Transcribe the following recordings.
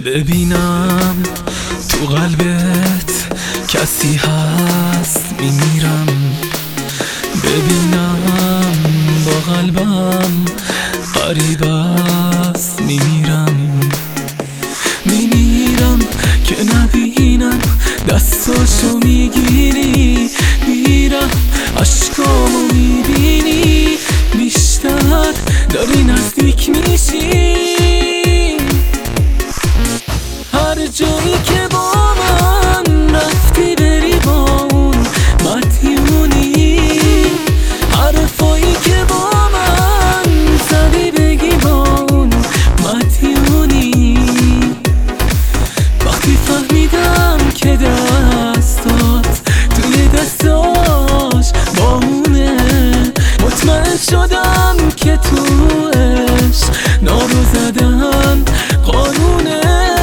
ببینم تو قلبت کسی هست میمیرم، ببینم با قلبم قریب است میمیرم که نبینم دستاشو میگیری، میرم عشقامو میبینی، بیشتر داری نزدیک میشی. هر جایی که با من رفتی بری با اون مدیونی، حرفایی که با من زدی بگی با اون مدیونی. وقتی فهمیدم که دستات توی دستاش با اونه، مطمئن شدم که تو عشق نارو زدن قانونه.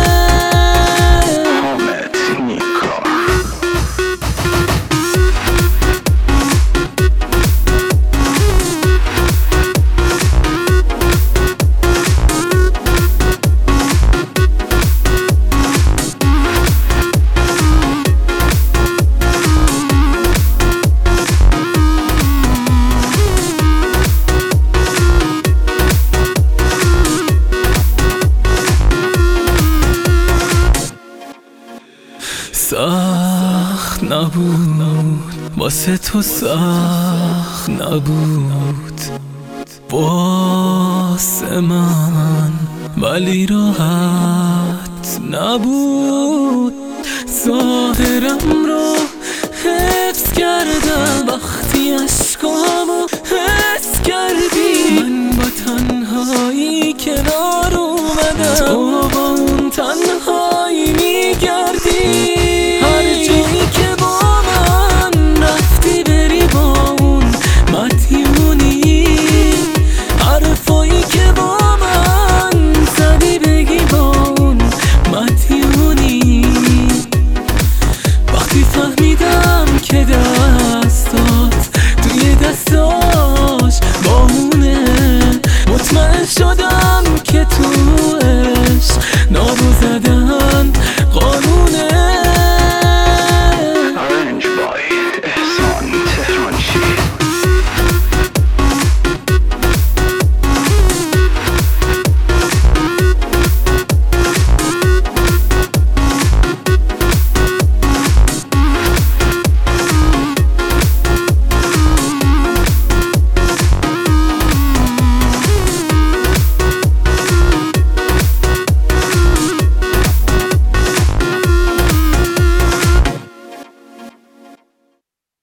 سخت نبود واسه تو، سخت نبود واسه من، ولی راحت نبود. ظاهرم رو حفظ کردم وقتی عشقامو حس کردی. من با تنهایی کنار اومدم، تو با اون تنها